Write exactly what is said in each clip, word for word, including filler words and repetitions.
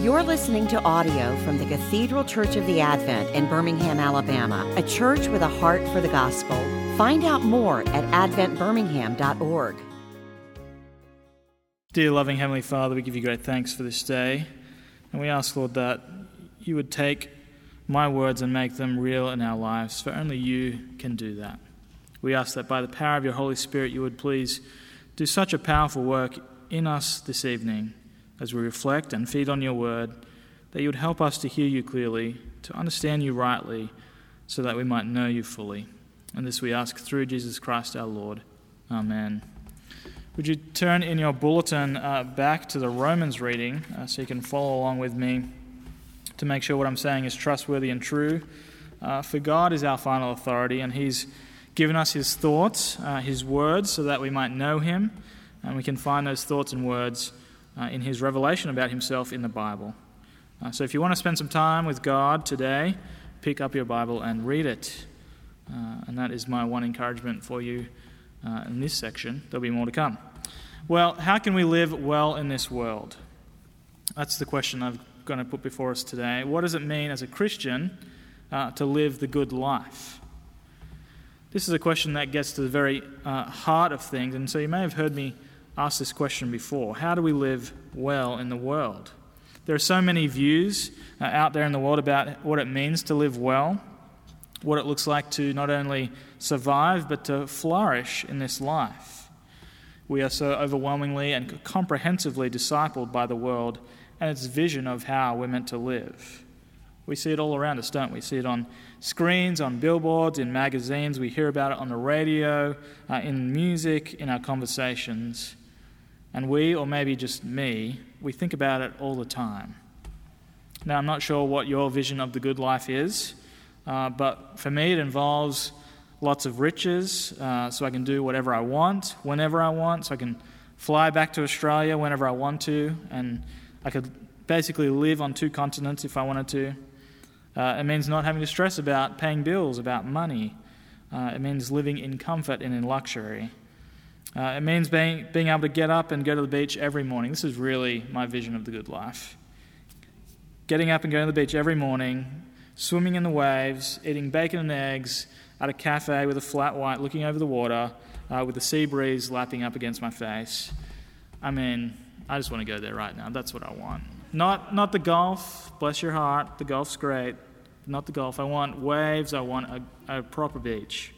You're listening to audio from the Cathedral Church of the Advent in Birmingham, Alabama, a church with a heart for the gospel. Find out more at advent birmingham dot org. Dear loving Heavenly Father, we give you great thanks for this day, and we ask, Lord, that you would take my words and make them real in our lives, for only you can do that. We ask that by the power of your Holy Spirit, you would please do such a powerful work in us this evening as we reflect and feed on your word, that you would help us to hear you clearly, to understand you rightly, so that we might know you fully. And this we ask through Jesus Christ our Lord. Amen. Would you turn in your bulletin uh, back to the Romans reading uh, so you can follow along with me to make sure what I'm saying is trustworthy and true. Uh, for God is our final authority, and he's given us his thoughts, uh, his words, so that we might know him, and we can find those thoughts and words uh, in his revelation about himself in the Bible. Uh, so if you want to spend some time with God today, pick up your Bible and read it. Uh, and that is my one encouragement for you uh, in this section. There'll be more to come. Well, how can we live well in this world? That's the question I'm going to put before us today. What does it mean as a Christian uh, to live the good life? This is a question that gets to the very uh, heart of things, and so you may have heard me ask this question before. How do we live well in the world? There are so many views uh, out there in the world about what it means to live well, what it looks like to not only survive but to flourish in this life. We are so overwhelmingly and comprehensively discipled by the world and its vision of how we're meant to live. We see it all around us, don't we? We see it on screens, on billboards, in magazines. We hear about it on the radio, uh, in music, in our conversations. And we, or maybe just me, we think about it all the time. Now, I'm not sure what your vision of the good life is, uh, but for me it involves lots of riches, uh, so I can do whatever I want, whenever I want, so I can fly back to Australia whenever I want to, and I could basically live on two continents if I wanted to. Uh, it means not having to stress about paying bills, about money. Uh, it means living in comfort and in luxury. Uh, it means being being able to get up and go to the beach every morning. This is really my vision of the good life. Getting up and going to the beach every morning, swimming in the waves, eating bacon and eggs at a cafe with a flat white looking over the water, uh, with the sea breeze lapping up against my face. I mean, I just want to go there right now. That's what I want. Not not the golf, bless your heart, the golf's great. Not the golf. I want waves, I want a, a proper beach.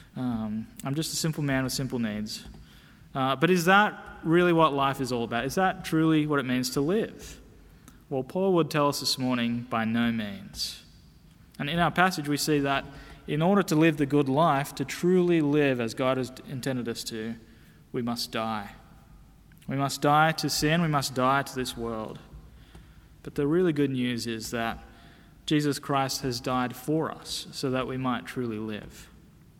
Um, I'm just a simple man with simple needs. Uh, but is that really what life is all about? Is that truly what it means to live? Well, Paul would tell us this morning, by no means. And in our passage we see that in order to live the good life, to truly live as God has intended us to, we must die. We must die to sin, we must die to this world. But the really good news is that Jesus Christ has died for us so that we might truly live.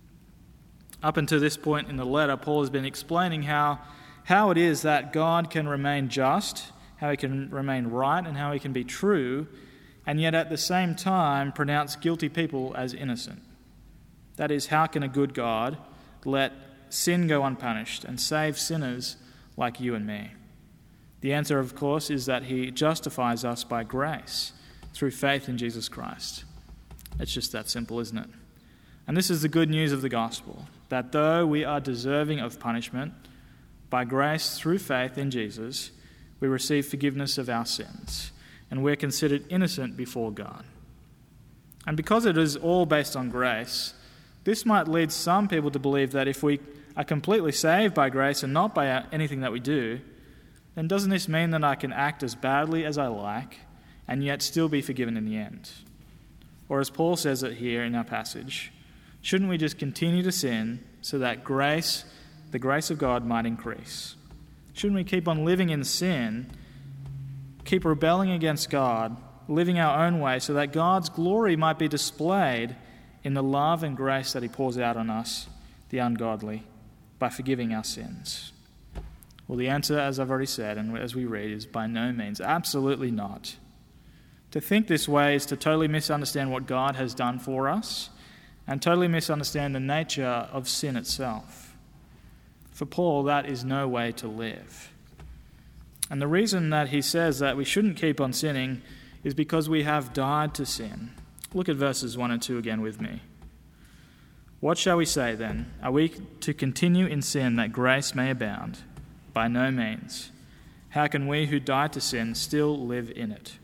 Up until this point in the letter, Paul has been explaining how, how it is that God can remain just, how he can remain right, and how he can be true, and yet at the same time pronounce guilty people as innocent. That is, how can a good God let sin go unpunished and save sinners like you and me? The answer, of course, is that he justifies us by grace through faith in Jesus Christ. It's just that simple, isn't it? And this is the good news of the gospel, that though we are deserving of punishment, by grace through faith in Jesus, we receive forgiveness of our sins, and we're considered innocent before God. And because it is all based on grace, this might lead some people to believe that if we are completely saved by grace and not by anything that we do, then doesn't this mean that I can act as badly as I like and yet still be forgiven in the end? Or as Paul says it here in our passage, shouldn't we just continue to sin so that grace, the grace of God, might increase? Shouldn't we keep on living in sin, keep rebelling against God, living our own way so that God's glory might be displayed in the love and grace that he pours out on us, the ungodly, by forgiving our sins? Well, the answer, as I've already said, and as we read, is by no means, absolutely not. To think this way is to totally misunderstand what God has done for us and totally misunderstand the nature of sin itself. For Paul, that is no way to live. And the reason that he says that we shouldn't keep on sinning is because we have died to sin. Look at verses one and two again with me. What shall we say then? Are we to continue in sin that grace may abound? By no means. How can we who died to sin still live in it?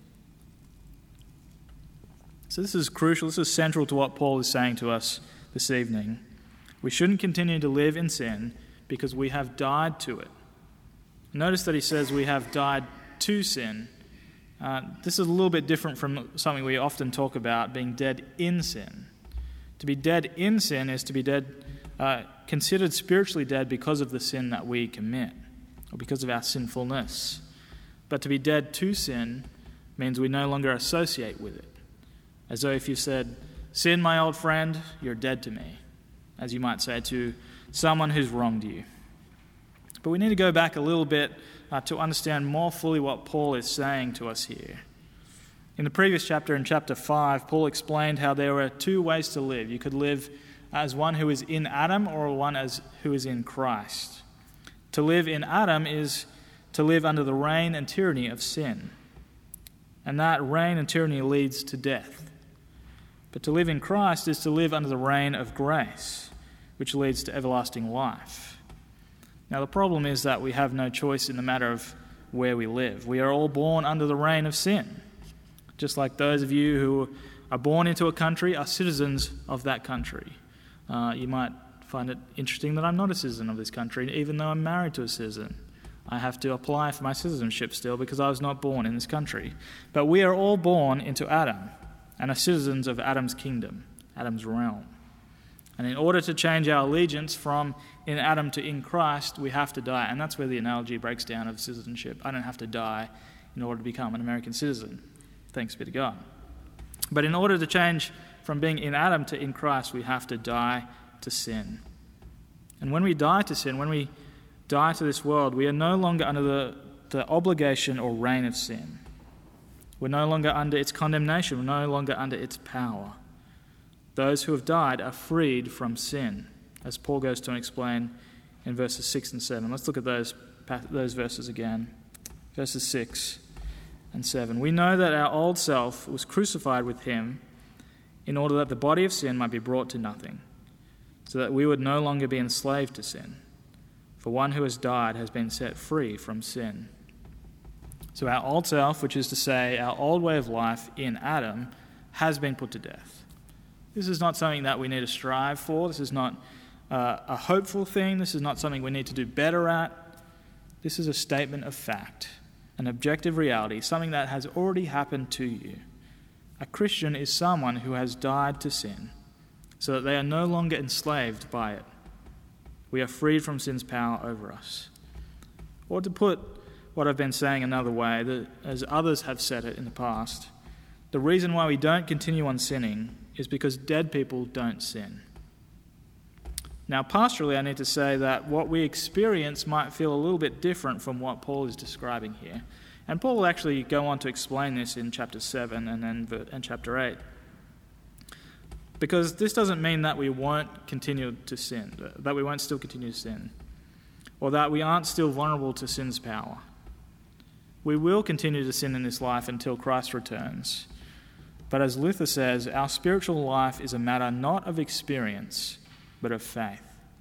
So this is crucial. This is central to what Paul is saying to us this evening. We shouldn't continue to live in sin because we have died to it. Notice that he says we have died to sin. Uh, this is a little bit different from something we often talk about, being dead in sin. To be dead in sin is to be dead, uh, considered spiritually dead because of the sin that we commit, or because of our sinfulness. But to be dead to sin means we no longer associate with it. As though if you said, "Sin, my old friend, you're dead to me," as you might say to someone who's wronged you. But we need to go back a little bit uh, to understand more fully what Paul is saying to us here. In the previous chapter, in chapter five, Paul explained how there were two ways to live. You could live as one who is in Adam or one as who is in Christ. To live in Adam is to live under the reign and tyranny of sin. And that reign and tyranny leads to death. But to live in Christ is to live under the reign of grace, which leads to everlasting life. Now, the problem is that we have no choice in the matter of where we live. We are all born under the reign of sin. Just like those of you who are born into a country are citizens of that country. Uh, you might find it interesting that I'm not a citizen of this country, even though I'm married to a citizen. I have to apply for my citizenship still because I was not born in this country. But we are all born into Adam and are citizens of Adam's kingdom, Adam's realm. And in order to change our allegiance from in Adam to in Christ, we have to die. And that's where the analogy breaks down of citizenship. I don't have to die in order to become an American citizen. Thanks be to God. But in order to change from being in Adam to in Christ, we have to die to sin. And when we die to sin, when we die to this world, we are no longer under the, the obligation or reign of sin. We're no longer under its condemnation. We're no longer under its power. Those who have died are freed from sin, as Paul goes to explain in verses six and seven. Let's look at those, those verses again. Verses six and seven. We know that our old self was crucified with him in order that the body of sin might be brought to nothing, so that we would no longer be enslaved to sin. For one who has died has been set free from sin. So our old self, which is to say our old way of life in Adam, has been put to death. This is not something that we need to strive for. This is not uh, a hopeful thing. This is not something we need to do better at. This is a statement of fact, an objective reality, something that has already happened to you. A Christian is someone who has died to sin, so that they are no longer enslaved by it. We are freed from sin's power over us. Or to put what I've been saying another way, that as others have said it in the past, the reason why we don't continue on sinning is because dead people don't sin. Now, pastorally, I need to say that what we experience might feel a little bit different from what Paul is describing here. And Paul will actually go on to explain this in chapter seven and then in chapter eight. Because this doesn't mean that we won't continue to sin, that we won't still continue to sin, or that we aren't still vulnerable to sin's power. We will continue to sin in this life until Christ returns. But as Luther says, our spiritual life is a matter not of experience, but of faith.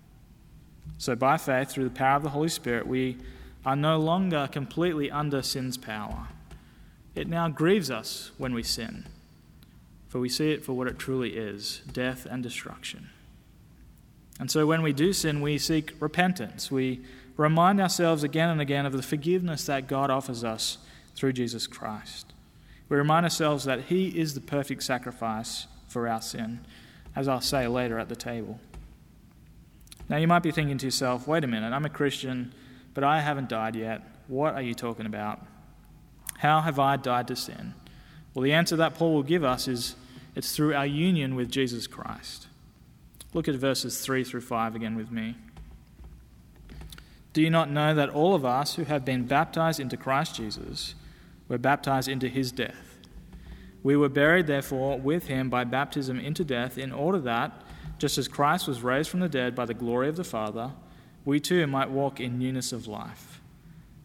So by faith, through the power of the Holy Spirit, we are no longer completely under sin's power. It now grieves us when we sin, for we see it for what it truly is, death and destruction. And so when we do sin, we seek repentance. We remind ourselves again and again of the forgiveness that God offers us through Jesus Christ. We remind ourselves that he is the perfect sacrifice for our sin, as I'll say later at the table. Now you might be thinking to yourself, wait a minute, I'm a Christian, but I haven't died yet. What are you talking about? How have I died to sin? Well, the answer that Paul will give us is it's through our union with Jesus Christ. Look at verses three through five again with me. Do you not know that all of us who have been baptized into Christ Jesus were baptized into his death? We were buried, therefore, with him by baptism into death, in order that, just as Christ was raised from the dead by the glory of the Father, we too might walk in newness of life.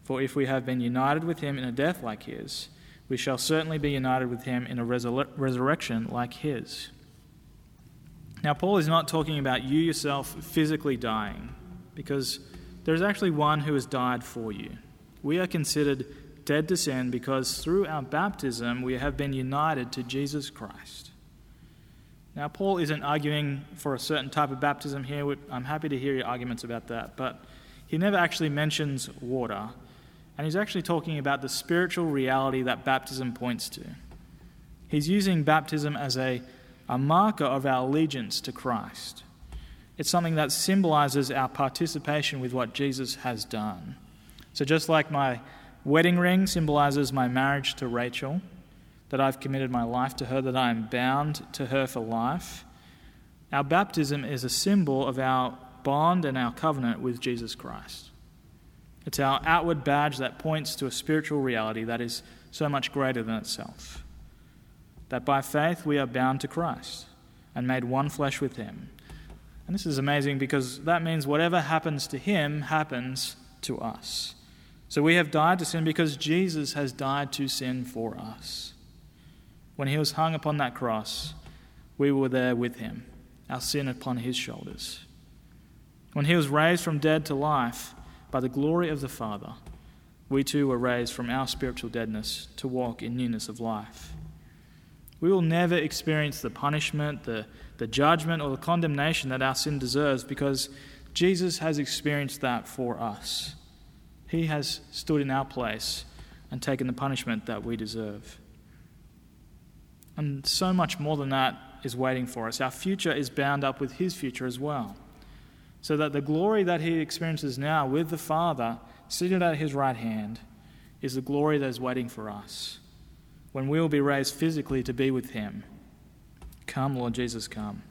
For if we have been united with him in a death like his, we shall certainly be united with him in a resur- resurrection like his. Now, Paul is not talking about you yourself physically dying, because there is actually one who has died for you. We are considered dead to sin because through our baptism we have been united to Jesus Christ. Now, Paul isn't arguing for a certain type of baptism here. I'm happy to hear your arguments about that, but he never actually mentions water, and he's actually talking about the spiritual reality that baptism points to. He's using baptism as a, a marker of our allegiance to Christ. It's something that symbolizes our participation with what Jesus has done. So just like my wedding ring symbolizes my marriage to Rachel, that I've committed my life to her, that I am bound to her for life, our baptism is a symbol of our bond and our covenant with Jesus Christ. It's our outward badge that points to a spiritual reality that is so much greater than itself. That by faith we are bound to Christ and made one flesh with him. And this is amazing because that means whatever happens to him happens to us. So we have died to sin because Jesus has died to sin for us. When he was hung upon that cross, we were there with him, our sin upon his shoulders. When he was raised from dead to life by the glory of the Father, we too were raised from our spiritual deadness to walk in newness of life. We will never experience the punishment, the, the judgment, or the condemnation that our sin deserves because Jesus has experienced that for us. He has stood in our place and taken the punishment that we deserve. And so much more than that is waiting for us. Our future is bound up with his future as well. So that the glory that he experiences now with the Father, seated at his right hand, is the glory that is waiting for us, when we will be raised physically to be with him. Come, Lord Jesus, come.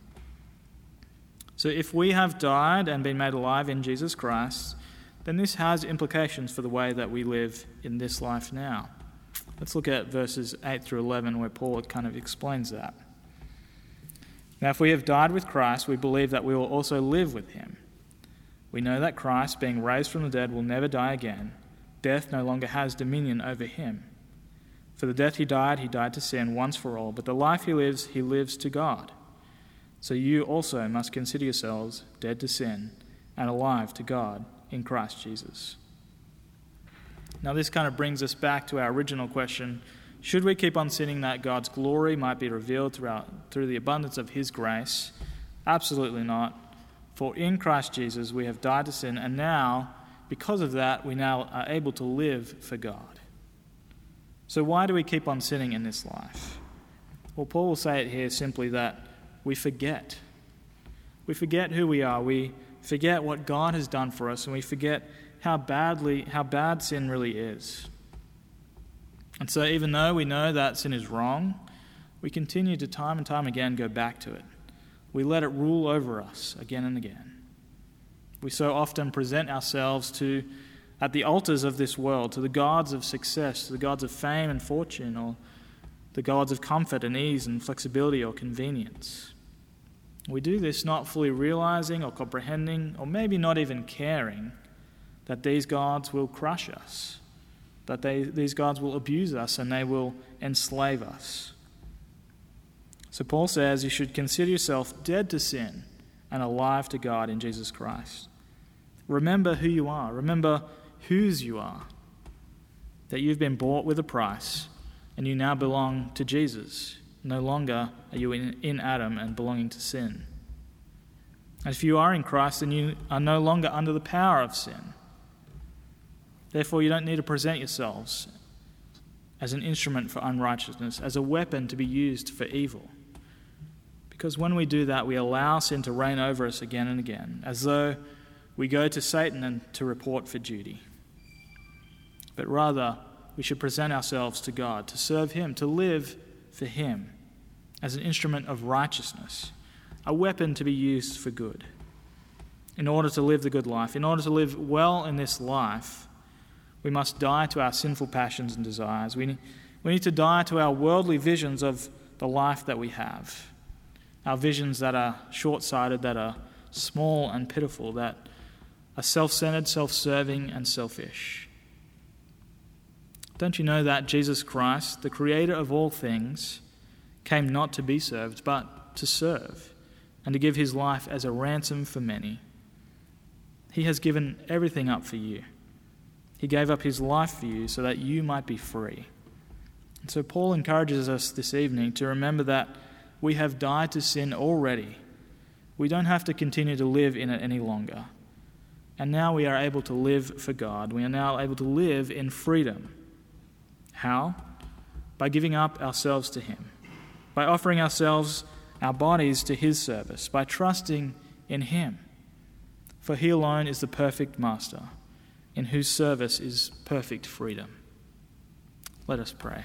So if we have died and been made alive in Jesus Christ, then this has implications for the way that we live in this life now. Let's look at verses eight through eleven, where Paul kind of explains that. Now, if we have died with Christ, we believe that we will also live with him. We know that Christ, being raised from the dead, will never die again. Death no longer has dominion over him. For the death he died, he died to sin once for all, but the life he lives, he lives to God. So you also must consider yourselves dead to sin and alive to God in Christ Jesus. Now this kind of brings us back to our original question: should we keep on sinning that God's glory might be revealed throughout, through the abundance of his grace? Absolutely not. For in Christ Jesus we have died to sin, and now, because of that, we now are able to live for God. So why do we keep on sinning in this life? Well, Paul will say it here simply that we forget. We forget who we are. We forget what God has done for us, and we forget how badly, how bad sin really is. And so even though we know that sin is wrong, we continue to time and time again go back to it. We let it rule over us again and again. We so often present ourselves to at the altars of this world, to the gods of success, to the gods of fame and fortune, or the gods of comfort and ease and flexibility or convenience. We do this not fully realizing or comprehending, or maybe not even caring, that these gods will crush us, that they, these gods will abuse us and they will enslave us. So Paul says you should consider yourself dead to sin and alive to God in Jesus Christ. Remember who you are. Remember whose you are. That you've been bought with a price and you now belong to Jesus. No longer are you in, in Adam and belonging to sin. And if you are in Christ, then you are no longer under the power of sin. Therefore, you don't need to present yourselves as an instrument for unrighteousness, as a weapon to be used for evil. Because when we do that, we allow sin to reign over us again and again, as though we go to Satan and to report for duty. But rather, we should present ourselves to God, to serve him, to live for him, as an instrument of righteousness, a weapon to be used for good. In order to live the good life, in order to live well in this life, we must die to our sinful passions and desires. We need, we need to die to our worldly visions of the life that we have. Our visions that are short-sighted, that are small and pitiful, that are self-centered, self-serving, and selfish. Don't you know that Jesus Christ, the creator of all things, came not to be served, but to serve, and to give his life as a ransom for many? He has given everything up for you. He gave up his life for you so that you might be free. And so Paul encourages us this evening to remember that we have died to sin already. We don't have to continue to live in it any longer. And now we are able to live for God. We are now able to live in freedom. How? By giving up ourselves to him, by offering ourselves, our bodies to his service, by trusting in him. For he alone is the perfect master, in whose service is perfect freedom. Let us pray.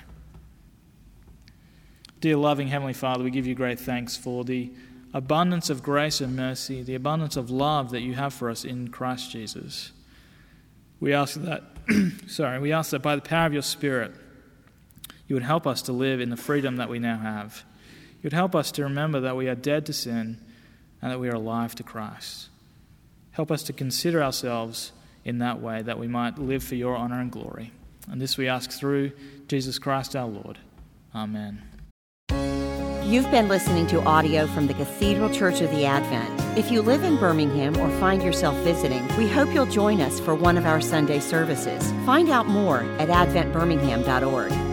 Dear loving Heavenly Father, we give you great thanks for the abundance of grace and mercy, the abundance of love that you have for us in Christ Jesus. We ask that, sorry, we ask that by the power of your Spirit, you would help us to live in the freedom that we now have. You would help us to remember that we are dead to sin and that we are alive to Christ. Help us to consider ourselves in that way, that we might live for your honor and glory. And this we ask through Jesus Christ our Lord. Amen. You've been listening to audio from the Cathedral Church of the Advent. If you live in Birmingham or find yourself visiting, we hope you'll join us for one of our Sunday services. Find out more at advent birmingham dot org.